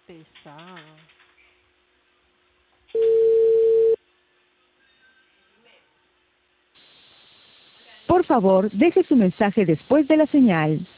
Pesada. Por favor, deje su mensaje después de la señal.